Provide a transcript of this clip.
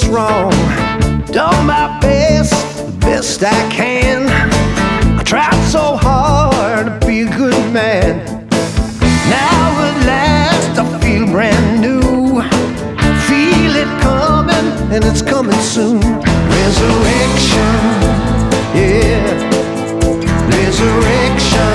wrong. Done my best, the best I can. I tried so hard to be a good man. Now at last I feel brand new. Feel it coming, and it's coming soon. Resurrection, yeah, resurrection.